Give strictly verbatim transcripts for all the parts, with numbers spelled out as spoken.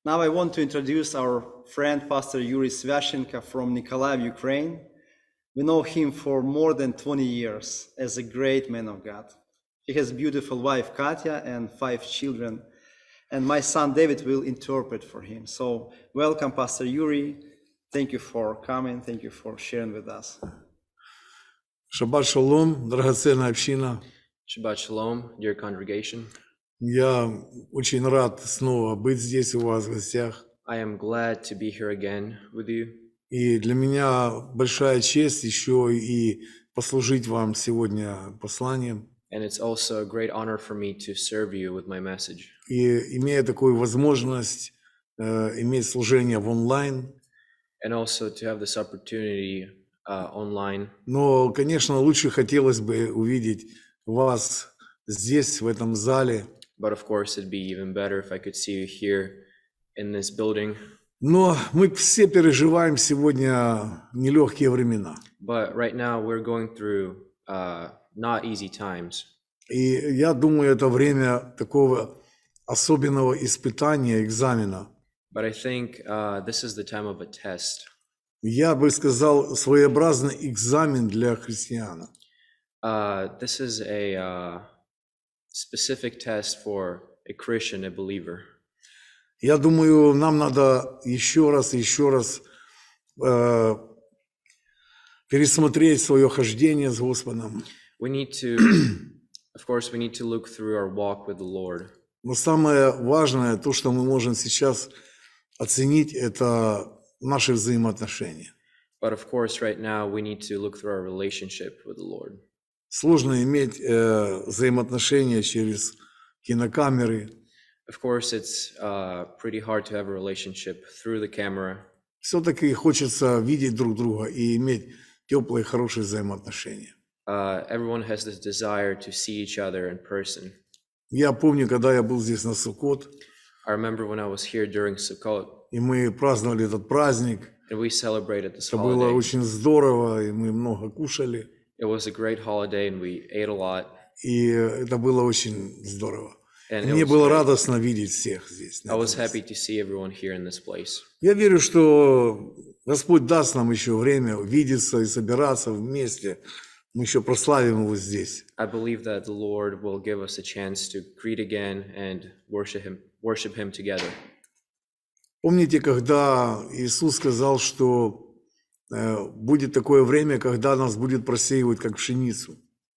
Now I want to introduce our friend, Pastor Yuri Svyashenko from Nikolaev, Ukraine. We know him for more than twenty years as a great man of God. He has a beautiful wife, Katya, and five children. And my son, David, will interpret for him. So welcome, Pastor Yuri. Thank you for coming. Thank you for sharing with us. Шаббат шалом, драгоценная община. Shabbat Shalom, dear congregation. Я очень рад снова быть здесь у вас в гостях. I am glad to be here again with you. И для меня большая честь еще и послужить вам сегодня посланием. And it's also a great honor for me to serve you with my message. И имея такую возможность э, иметь служение в онлайн. And also to have this opportunity uh, online. Но, конечно, лучше хотелось бы увидеть вас здесь, в этом зале. But of course, it'd be even better if I could see you here in this building. Но мы все переживаем сегодня нелегкие времена. But right now, we're going through uh, not easy times. И я думаю, это время такого особенного испытания, экзамена. But I think uh, this is the time of a test. Я бы сказал, своеобразный экзамен для христиан. Uh, this is a uh, specific test for a Christian, a believer. Я думаю, нам надо еще раз, еще раз э, пересмотреть свое хождение с Господом. We need to, of course, we need to look through our walk with the Lord. Но самое важное, то, что мы можем сейчас оценить, это наши взаимоотношения. But of course, right now, we need to look through our relationship with the Lord. Сложно иметь э, взаимоотношения через кинокамеры. Of course, it's uh, pretty hard to have a relationship through the camera. Все-таки хочется видеть друг друга и иметь теплые, хорошие взаимоотношения. Uh, everyone has this desire to see each other in person. Я помню, когда я был здесь на Суккот, I remember when I was here during Sukkot, и мы праздновали этот праздник. and we celebrated this Это было holiday. очень здорово, и мы много кушали. It was a great holiday, and we ate a lot. И это было очень здорово. And it Мне was было great. радостно видеть всех здесь. на I этом was месте. happy to see everyone here in this place. Я верю, что Господь даст нам еще время увидеться и собираться вместе. Мы еще прославим Его здесь. I believe that the Lord will give us a chance to greet again and worship Him, worship Him together. Помните, когда Иисус сказал, что э, будет такое время, когда нас будет просеивать, как пшеницу.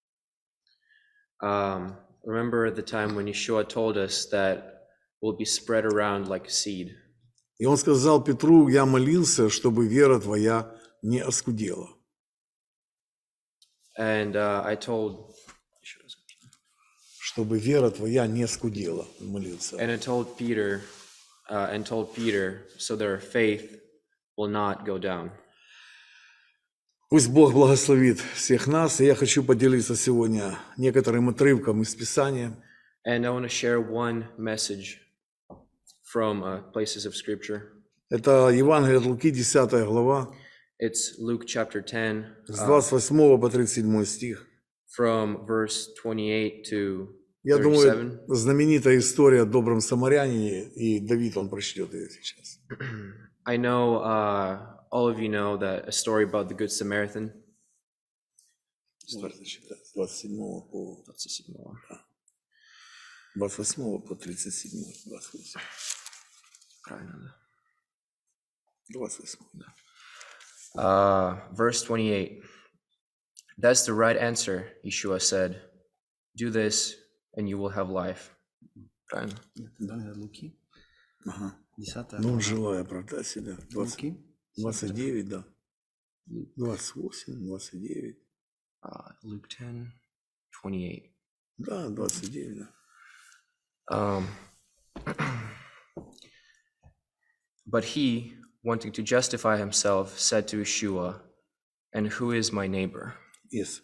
Um, remember the time when Yeshua told us that we'll be spread around like a seed. И Он сказал Петру: я молился, чтобы вера твоя не оскудела. And uh, I told, Чтобы вера твоя не скудела. Молился. and I told Peter, uh, and told Peter, so their faith will not go down. Пусть Бог благословит всех нас. И я хочу поделиться сегодня некоторым отрывком из Писания. And I want to share one message from uh, places of Scripture. Это Евангелие от Луки, десятая глава, It's Luke chapter ten, с uh, двадцать восьмого по тридцать седьмой стих. from verse twenty-eight to Я thirty-seven. думаю, знаменитая история о добром самарянине, и Давид, он прочтет ее сейчас. I know uh, all of you know that a story about the Good Samaritan. Можно читать с двадцать седьмого по двадцать восьмого по тридцать седьмой. двадцать восьмой. Правильно, да. двадцать восьмой, да. Uh, verse twenty-eight. That's the right answer, Yeshua said. Do this and you will have life. Правильно. Да, Луки. Ага. Десятая Ну, глава. желаю оправдать себя. двадцать, Луки. двадцать девять, да. двадцать восемь, двадцать девять. Uh, Luke ten, twenty-eight. Да, двадцать девять, да. Um, but he, wanting to justify himself, said to Yeshua, "And who is my neighbor?" Yes.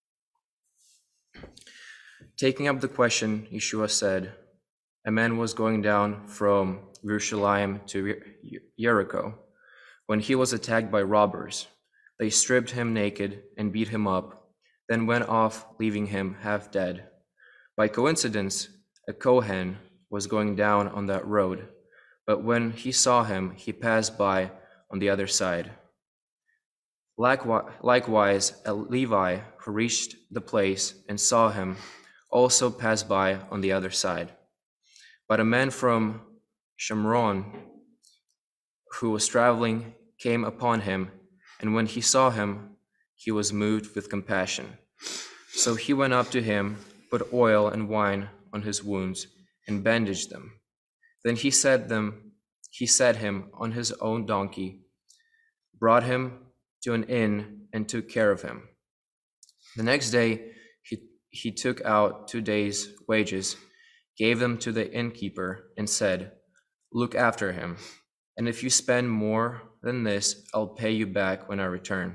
Taking up the question, Yeshua said, "A man was going down from Jerusalem to Ye- Jericho when he was attacked by robbers. They stripped him naked and beat him up, then went off, leaving him half dead. By coincidence, a Kohen was going down on that road, But when he saw him, he passed by on the other side. Likewise, likewise, a Levi who reached the place and saw him also passed by on the other side. But a man from Shomron who was traveling came upon him, and when he saw him, he was moved with compassion. So he went up to him, put oil and wine on his wounds, and bandaged them. Then he set them, he set him on his own donkey, brought him to an inn, and took care of him. The next day he, he took out two days' wages, gave them to the innkeeper, and said, "Look after him, and if you spend more than this, I'll pay you back when I return."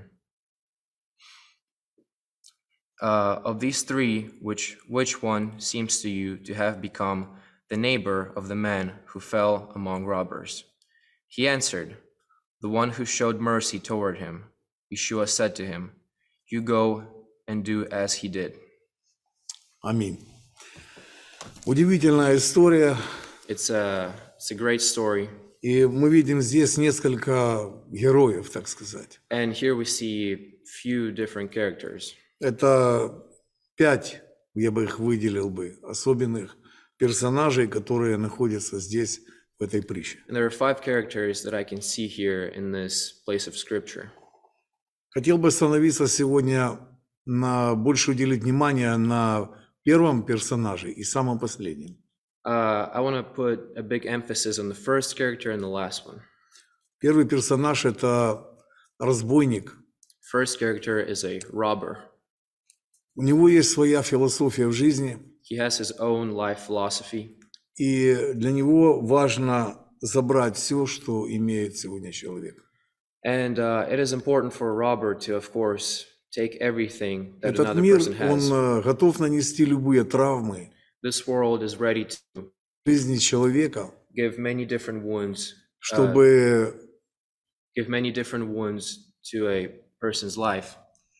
Uh, of these three, which which one seems to you to have become the neighbor of the man who fell among robbers? He answered, "The one who showed mercy toward him." Yeshua said to him, "You go and do as he did." Аминь. Удивительная история. It's a, it's a great story. И мы видим здесь несколько героев, так сказать. And here we see few different characters. Это пять, я бы их выделил бы, особенных персонажей, которые находятся здесь, в этой притче. And there are five characters that I can see here in this place of scripture. Хотел бы остановиться сегодня, на, больше уделить внимание на первом персонаже и самом последнем. Uh, I want to put a big emphasis on the first character and the last one. Первый персонаж – это разбойник. First character is a robber. У него есть своя философия в жизни, He has his own life philosophy, и для него важно забрать все, что имеет сегодня человек. and uh, it is important for a robber to, of course, take everything that Этот another мир, person он has. э, готов нанести любые травмы This world is ready to в жизни человека, give many different wounds, uh, чтобы give many different wounds to a person's life,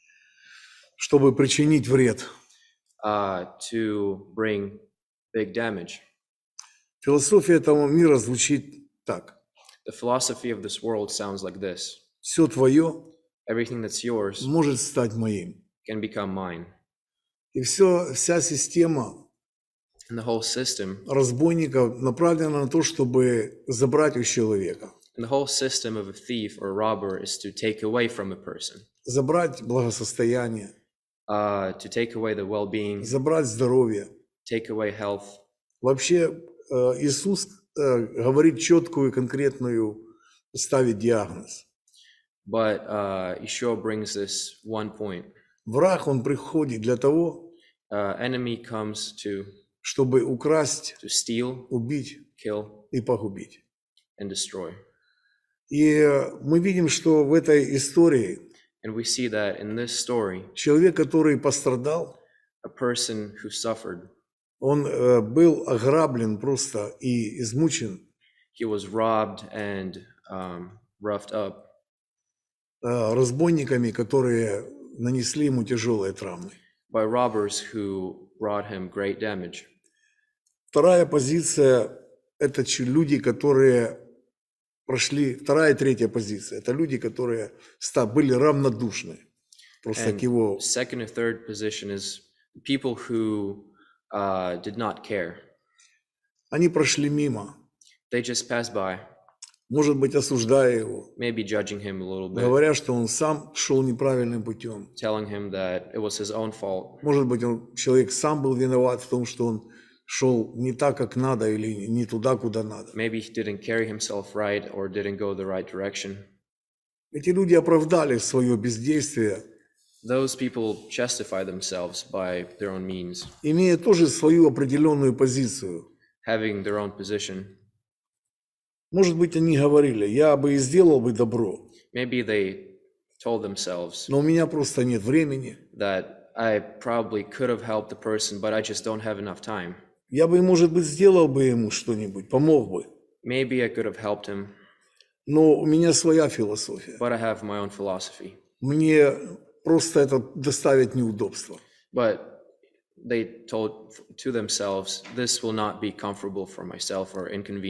чтобы причинить вред. uh, to bring big damage. Философия этого мира звучит так. The philosophy of this world sounds like this: Все твое everything that's yours может стать моим. can become mine. И все, вся система And the whole system, разбойников направлена на то, чтобы забрать у человека, and the whole system of a thief or a robber is to take away from a person, забрать благосостояние, uh, to take away the well-being, забрать здоровье. take away health. Вообще э, Иисус э, говорит четкую, конкретную, ставит диагноз. But uh, Yeshua brings this one point. Враг, он приходит для того, Uh, enemy comes to чтобы украсть, to steal, убить kill, и погубить. and destroy. И э, мы видим, что в этой истории And we see that in this story, человек, который пострадал, a person who suffered, он э, был ограблен просто и измучен he was robbed and um, roughed up э, разбойниками, которые нанесли ему тяжелые травмы. by robbers who brought him great damage. Вторая позиция – это ч- люди, которые прошли, вторая и третья позиция – это люди, которые ста- были равнодушны просто And к его. second and third position is people who uh, did not care. Они прошли мимо, They just passed by, может быть, осуждая его, maybe judging him a little bit, говоря, что он сам шел неправильным путем. telling him that it was his own fault. Может быть, он, человек сам был виноват в том, что он шел не так, как надо, или не туда, куда надо. Maybe he didn't carry himself right or didn't go the right direction. Эти люди оправдали свое бездействие, Those people justify themselves by their own means, имея тоже свою определенную позицию. having their own position. Может быть, они говорили, я бы и сделал бы добро, Maybe they told themselves но у меня просто нет времени. that I probably could have helped the person, but I just don't have enough time. Я бы, может быть, сделал бы ему что-нибудь, помог бы. Maybe I could have helped him, Но у меня своя философия. but I have my own philosophy. Мне просто это доставит неудобства. But they told to themselves, this will not be comfortable for myself or inconvenient.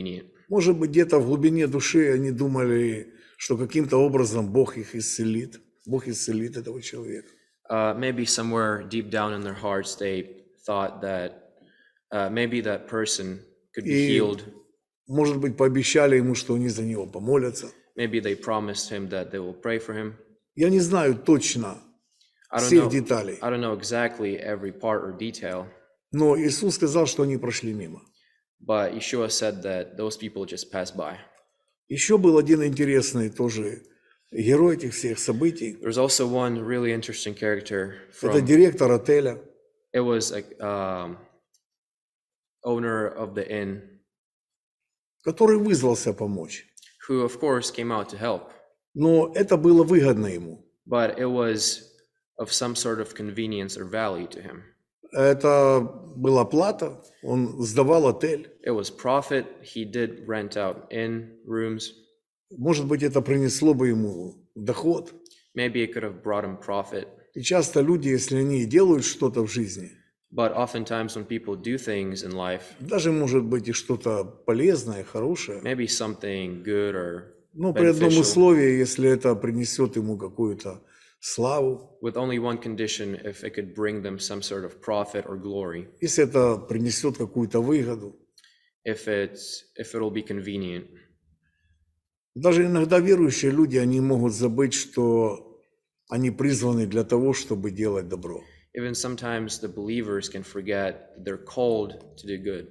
Может быть, где-то в глубине души они думали, что каким-то образом Бог их исцелит. Бог исцелит этого человека. Uh, maybe somewhere deep down in their hearts, they thought that uh, maybe that person could be И, healed. может быть, пообещали ему, что они за него помолятся. Maybe they promised him that they will pray for him. Я не знаю точно I don't всех know. деталей, I don't know exactly every part or detail, но Иисус сказал, что они прошли мимо. but Yeshua said that those people just passed by. Еще был один интересный тоже герой этих всех событий. There's also one really interesting character Это from. директор отеля, It was a um, owner of the inn который вызвался помочь. who, of course, came out to help, Но это было выгодно ему. but it was of some sort of convenience or value to him. Это была плата, он сдавал отель. It was profit. He did rent out inn rooms. Может быть, это принесло бы ему доход. Maybe it could have brought him profit. И часто люди, если они делают что-то в жизни, But oftentimes, when people do things in life, даже, может быть, и что-то полезное, хорошее, maybe something good or но при одном beneficial, условии, если это принесет ему какую-то славу, with only one condition, if it could bring them some sort of profit or glory, если это принесет какую-то выгоду. if it's if it'll be convenient. Даже иногда верующие люди, они могут забыть, что они призваны для того, чтобы делать добро. Even sometimes the believers can forget that they're called to do good.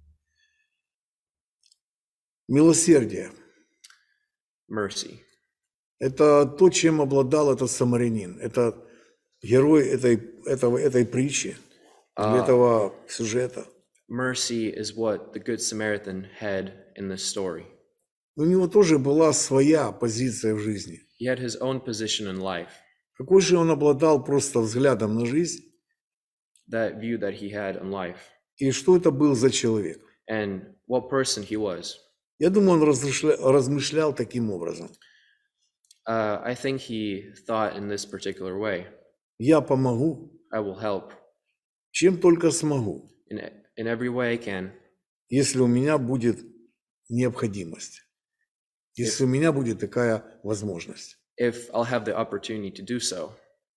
Милосердие Mercy. – это то, чем обладал этот самарянин. Это герой этой, этого, этой притчи, или этого сюжета. Mercy is what the Good Samaritan had in this story. У него тоже была своя позиция в жизни. He had his own position in life, Какой же он обладал просто взглядом на жизнь, that view that he had in life, и что это был за человек? and what person he was. Я думаю, он размышля- размышлял таким образом. Uh, I think he thought in this particular way: Я помогу, I will help чем только смогу, in in every way I can, если у меня будет необходимость, если у меня будет такая возможность. if I'll have the opportunity to do so.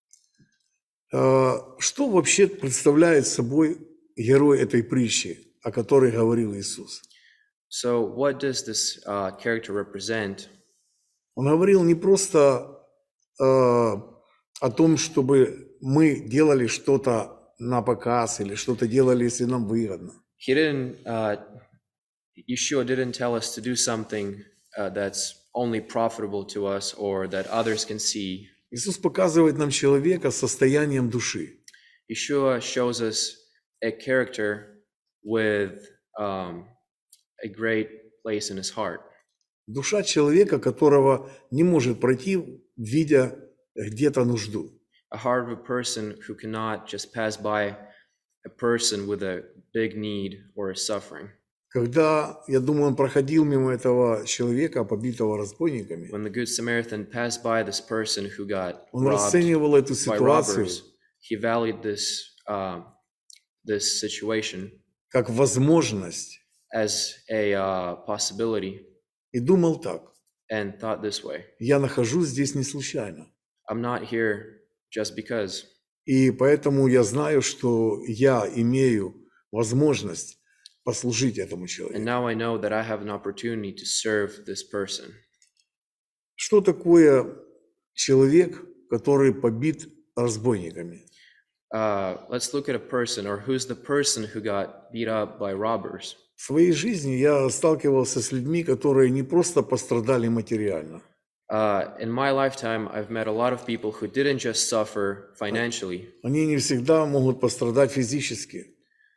А, Что вообще представляет собой герой этой притчи, о которой говорил Иисус? So, what does this uh, character represent? Он говорил не просто э, о том, чтобы мы делали что-то на показ или что-то делали, если нам выгодно. He didn't. Uh, Yeshua didn't tell us to do something uh, that's only profitable to us or that others can see. Иисус показывает нам человека с состоянием души. Yeshua shows us a character with um, a great place in his heart. Душа человека, которого не может пройти, видя где-то нужду. A heart of a person who cannot just pass by a person with a big need or a suffering. Когда, я думаю, он проходил мимо этого человека, побитого разбойниками, When the Good Samaritan passed by this person who got он robbed расценивал эту by ситуацию robbers, he valued this uh, this situation как возможность as a uh, possibility и думал так: and thought this way: я нахожусь здесь не случайно. I'm not here just because. И поэтому я знаю, что я имею возможность послужить этому And человеку. now I know that I have an opportunity to serve this person. Что такое человек, который побит разбойниками? Uh, let's look at a person, or who's the person who got beat up by robbers. В своей жизни я сталкивался с людьми, которые не просто пострадали материально. Uh, in my lifetime, I've met a lot of people who didn't just suffer financially. Они не всегда могут пострадать физически.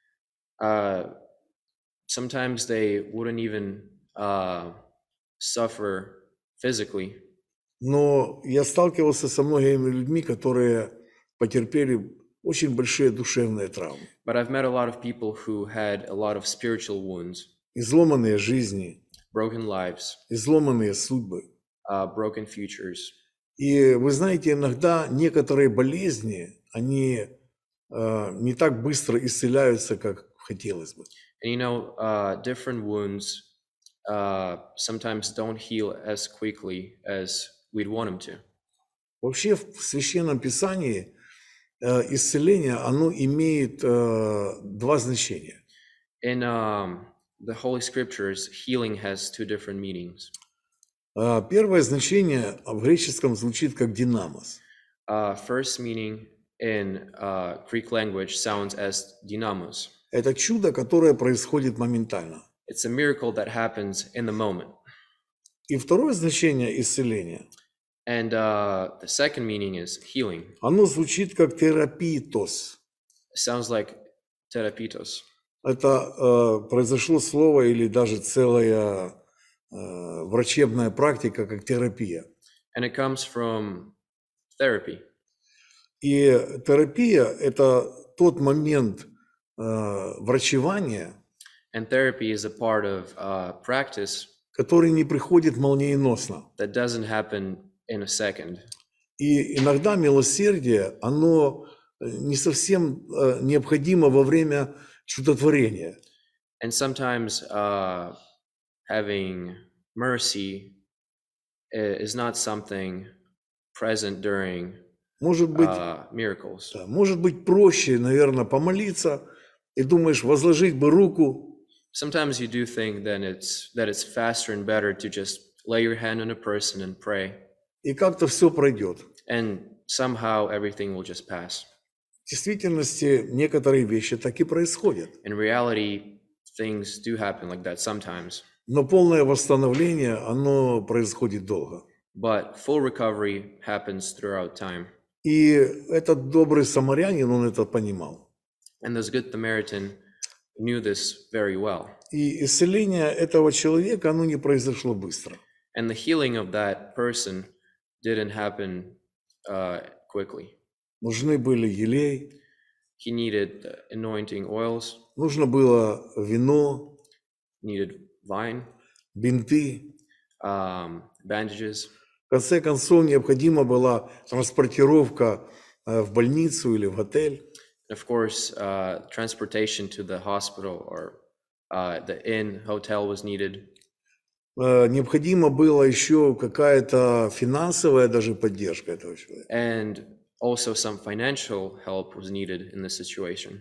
Uh, sometimes they wouldn't even uh, suffer physically. Но я сталкивался со многими людьми, которые потерпели очень большие душевные травмы. But I've met a lot of people who had a lot of spiritual wounds, Изломанные жизни, broken lives, изломанные судьбы. uh, broken futures. И вы знаете, иногда некоторые болезни, они э, не так быстро исцеляются, как хотелось бы. And you know, uh, different wounds uh, sometimes don't heal as quickly as we'd want them to. Вообще в Священном Писании э, исцеление, оно имеет э, два значения. In um, the Holy Scriptures, healing has two different meanings. А, Первое значение в греческом звучит как «динамос». Uh, first meaning in uh, Greek language sounds as dynamos. Это чудо, которое происходит моментально. It's a miracle that happens in the moment. И второе значение исцеления, And uh, the second meaning is healing. оно звучит как терапитос. It sounds like therapitos. Это э, произошло слово или даже целая э, врачебная практика, как терапия. And it comes from therapy. И терапия – это тот момент э, врачевания, And therapy is a part of uh, practice который не приходит молниеносно. that doesn't happen in a second. И иногда милосердие, оно не совсем э, необходимо во время чудотворения. And sometimes uh, having mercy i- is not something present during Может быть, uh, miracles. да, может быть проще, наверное, помолиться и думаешь, возложить бы руку, Sometimes you do think that it's that it's faster and better to just lay your hand on a person and pray, и как-то все пройдет. and somehow everything will just pass. В действительности некоторые вещи так и происходят. In reality, things do happen like that sometimes, Но полное восстановление, оно происходит долго. but full recovery happens throughout time. И этот добрый самарянин, он это понимал. And this good Samaritan knew this very well. И исцеление этого человека, оно не произошло быстро. And the healing of that person didn't happen uh, quickly. Нужны были елей, He needed uh, anointing oils, нужно было вино, needed vine, бинты. um, bandages. В конце концов, необходима была транспортировка э, в больницу или в отель. Of course, uh, transportation to the hospital or uh, the inn, hotel was needed. Э, Необходима была еще какая-то финансовая даже поддержка этого человека. And also some financial help was needed in this situation.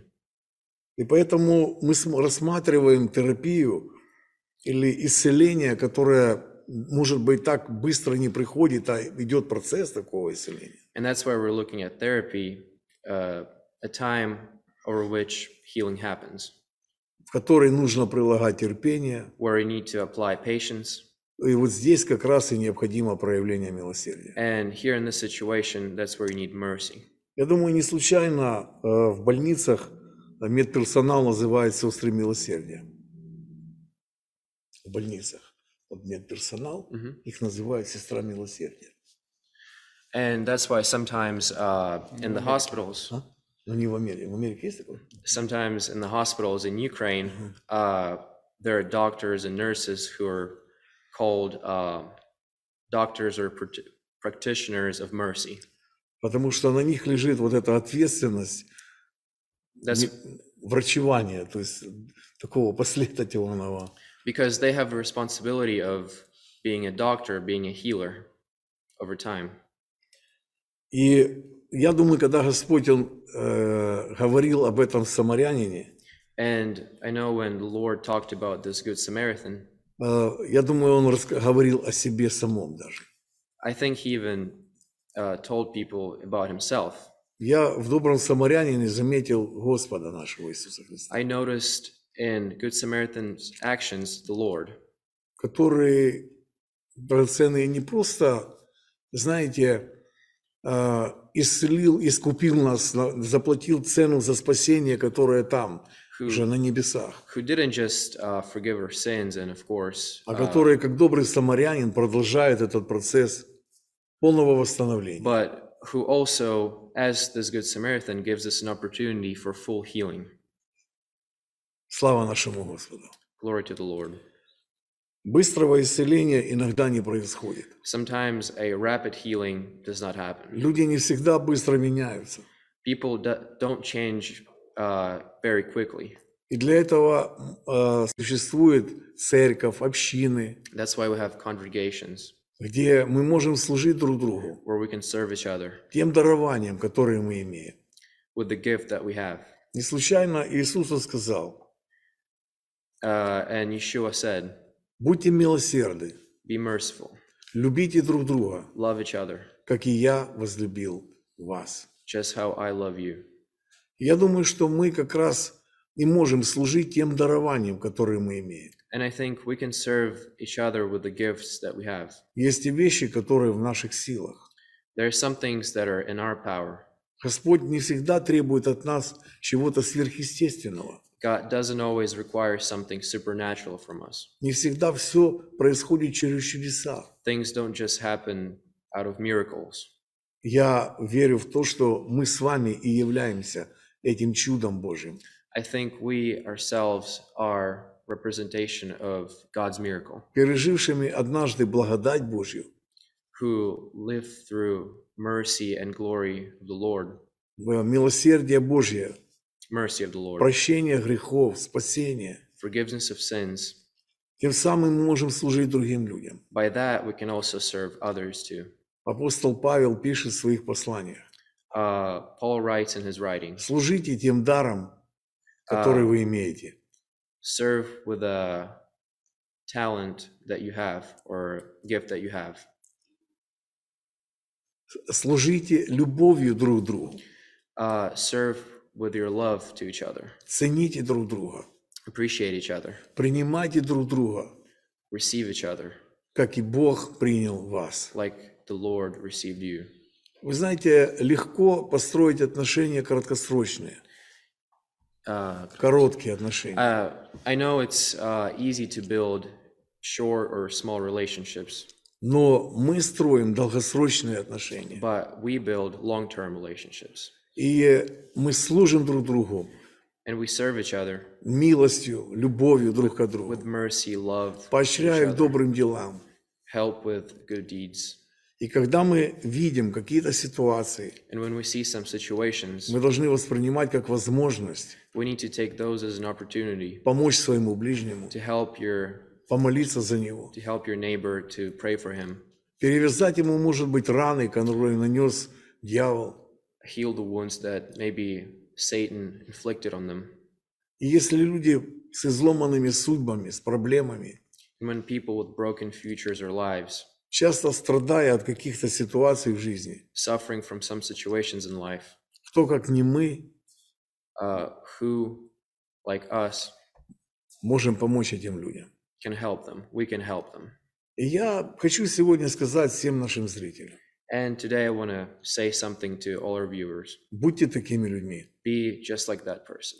И поэтому мы см- рассматриваем терапию или исцеление, которое, может быть, так быстро не приходит, а идет процесс такого исцеления. And that's why we're looking at therapy, uh, a time over which healing happens, В которой нужно прилагать терпение. where we need to apply patience. И вот здесь как раз и необходимо проявление милосердия. And here in this situation, that's where you need mercy. Я думаю, не случайно э, в больницах медперсонал называет сестры милосердия. В больницах. Вот медперсонал, Mhm. их называют сестра милосердия. And that's why sometimes uh, in the hospitals, А? Но не в Америке. В Америке есть такое? sometimes in the hospitals in Ukraine, uh, there are doctors and nurses who are called uh, doctors or pract- practitioners of mercy. Потому что на них лежит вот эта ответственность That's не- врачевания, то есть такого последовательного. because they have a responsibility of being a doctor, being a healer over time. И я думаю, когда Господь Он, э, говорил об этом самарянине, And I know when the Lord talked about this Good Samaritan, э, я думаю, Он раска- говорил о себе самом даже. I think he even uh, told people about himself. Я в добром самарянине заметил Господа нашего Иисуса Христа, I noticed in Good Samaritan's actions the Lord, который, драгоценный, не просто, знаете, э, исцелил, искупил нас, на- заплатил цену за спасение, которое там, уже who на небесах, who didn't just uh, forgive our sins and of course а uh, который, как добрый самарянин, продолжает этот процесс полного восстановления. but who also, as this Good Samaritan, gives us an opportunity for full healing. Слава нашему Господу. Glory to the Lord. Быстрого исцеления иногда не происходит. Sometimes a rapid healing does not happen. Люди не всегда быстро меняются. People do- don't change uh, very quickly. И для этого э, существует церковь, общины, That's why we have congregations где мы можем служить друг другу where we can serve each other тем дарованием, которое мы имеем. with the gift that we have. Не случайно Иисус Он сказал: Uh, and Yeshua said, будьте милосерды, be merciful, любите друг друга, love each other, как и я возлюбил вас. just how I love you. Я думаю, что мы как раз и можем служить тем дарованием, которое мы имеем. And I think we can serve each other with the gifts that we have. Есть и вещи, которые в наших силах. There are some things that are in our power. Господь не всегда требует от нас чего-то сверхъестественного. God doesn't always require something supernatural from us. Не всегда все происходит через чудеса. Things don't just happen out of miracles. Я верю в то, что мы с вами и являемся этим чудом Божьим. I think we ourselves are representation of God's miracle, Пережившими однажды благодать Божью, who live through mercy and glory of the Lord, милосердие Божье, mercy of the Lord, прощение грехов, спасение. forgiveness of sins. Тем самым мы можем служить другим людям. By that, we can also serve others too. Апостол Павел пишет в своих посланиях: Uh, Paul writes in his writings, служите тем даром, который вы имеете. serve with a talent that you have or gift that you have. Служите любовью друг к другу. Uh, serve with your love to each other. Цените друг друга. Appreciate each other. Принимайте друг друга, Receive each other как и Бог принял вас. like the Lord received you. Вы знаете, легко построить отношения краткосрочные, Uh, короткие отношения. uh, I know it's uh, easy to build short or small relationships, Но мы строим долгосрочные отношения. but we build long-term relationships. И мы служим друг другу And we serve each other милостью, любовью друг к другу, with mercy, love, to each поощряя к other, добрым делам. help with good deeds. И когда мы видим какие-то ситуации, And when we see some situations, мы должны воспринимать как возможность we need to take those as an opportunity помочь своему ближнему, to help your помолиться за него, to help your neighbor, to pray for him, перевязать ему, может быть, раны, которые нанес дьявол. heal the wounds that maybe Satan inflicted on them. И если люди с изломанными судьбами, с проблемами, And when people with broken futures or lives, часто страдая от каких-то ситуаций в жизни, suffering from some situations in life, кто, как не мы, uh, who, like us, можем помочь этим людям. can help them. We can help them. И я хочу сегодня сказать всем нашим зрителям: And today I want to say something to all our viewers. будьте такими людьми. Be just like that person.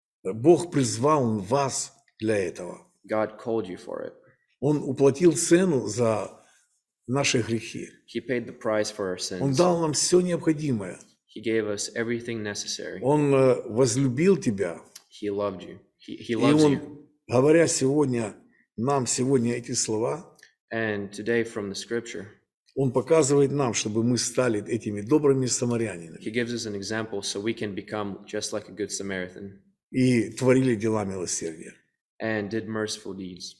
Бог призвал вас для этого. God called you for it. Он уплатил цену за наши грехи. He paid the price for our Он sins. дал нам все необходимое. He gave us everything necessary. Он э, возлюбил тебя. He loved you. He, he И loves you. Он, говоря сегодня, нам сегодня эти слова, And today from the scripture, Он показывает нам, чтобы мы стали этими добрыми самарянинами he gives us an example so we can become just like a good Samaritan и творили дела милосердия. and did merciful deeds.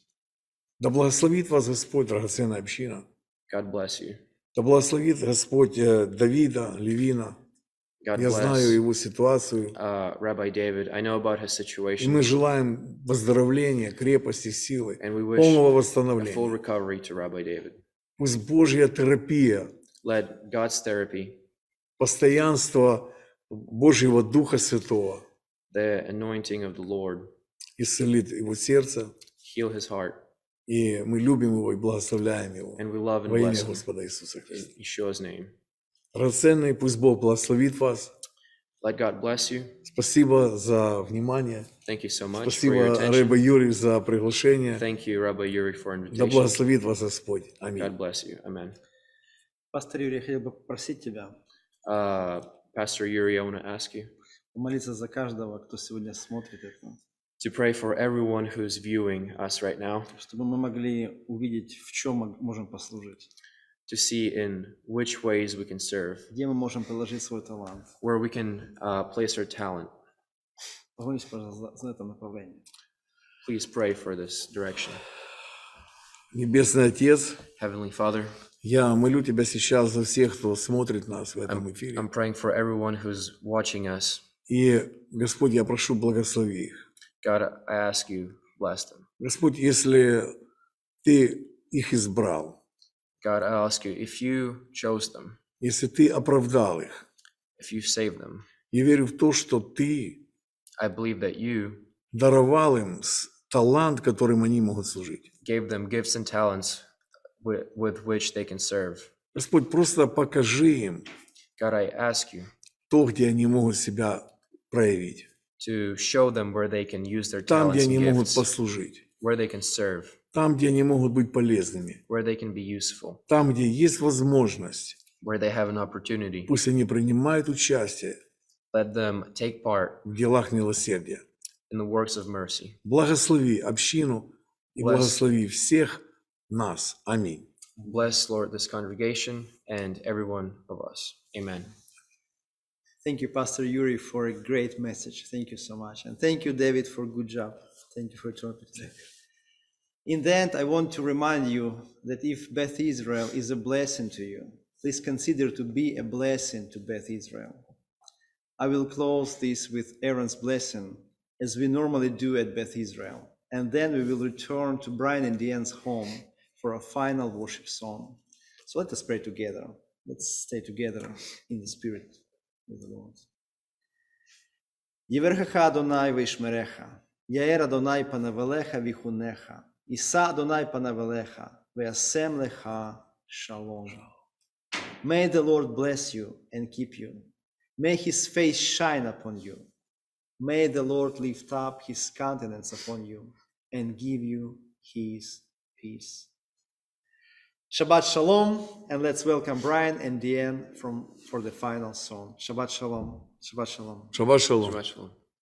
Да благословит вас Господь, драгоценная община. God bless you. Да благословит Господь э, Давида, Левина. God Я знаю bless его ситуацию. uh, Rabbi David. I know about his И situation, мы желаем выздоровления, крепости, силы, and we wish полного a full восстановления. recovery to Rabbi David. Пусть Божья терапия, Let God's therapy, постоянство Божьего Духа Святого the anointing of the Lord, исцелит его сердце. heal his heart, И мы любим его и благословляем его and we love and во имя bless him Господа Иисуса in Христа. Yeshua's name. Драгоценный, пусть Бог благословит вас. Let God bless you. Спасибо за внимание. Thank you so much for your Спасибо, attention. Рэба Юрий, за приглашение. Thank you, Rabbi Yuri, for Да invitation. благословит вас Господь. Аминь. God bless you. Amen. Пастор Юрий, я хотел бы попросить тебя Uh, Pastor Yuri, I want to ask you помолиться за каждого, кто сегодня смотрит это, to pray for everyone who's viewing us right now, чтобы мы могли увидеть, в чем мы можем послужить, to see in which ways we can serve, где мы можем положить свой талант. where we can uh, place our talent. Помолись, пожалуйста, за это направление. Please pray for this direction. Небесный Отец, Heavenly Father, я молю Тебя сейчас за всех, кто смотрит нас в этом эфире. I'm praying for everyone who's watching us. И, Господь, я прошу, благослови их. God, I ask you, bless them. Господь, если Ты их избрал, God, I ask you, if you chose them, если Ты оправдал их, if you saved them, я верю в то, что Ты I believe that you даровал им с- талант, которым они могут служить. gave them gifts and talents with, with which they can serve. Господь, просто покажи им God, I ask you то, где они могут себя проявить, to show them where they can use their там, talents где and они могут gifts, послужить, where they can serve, там, где они могут быть полезными, where they can be useful, там, где есть возможность, where they have an opportunity. пусть они принимают участие Let them take part в делах милосердия. in the works of mercy. Благослови общину и Bless. благослови всех нас. Аминь. Bless, Lord, this congregation and every one of us. Amen. Thank you, Pastor Yuri, for a great message. Thank you so much. And thank you, David, for a good job. Thank you for interpreting. In the end, I want to remind you that if Beth Israel is a blessing to you, please consider to be a blessing to Beth Israel. I will close this with Aaron's blessing, as we normally do at Beth Israel. And then we will return to Brian and Deanne's home for a final worship song. So let us pray together. Let's stay together in the Spirit with the Lord. Yeverchacha Adonai v'ishmerecha, Yair Adonai panavelecha v'chunecha, Yisa Adonai panavelecha, v'yasem lecha shalom. May the Lord bless you and keep you. May his face shine upon you. May the Lord lift up his countenance upon you and give you his peace. Shabbat Shalom, and let's welcome Brian and Deanne from, for the final song. Shabbat Shalom. Shabbat Shalom. Шаббат шалом. Shabbat shalom.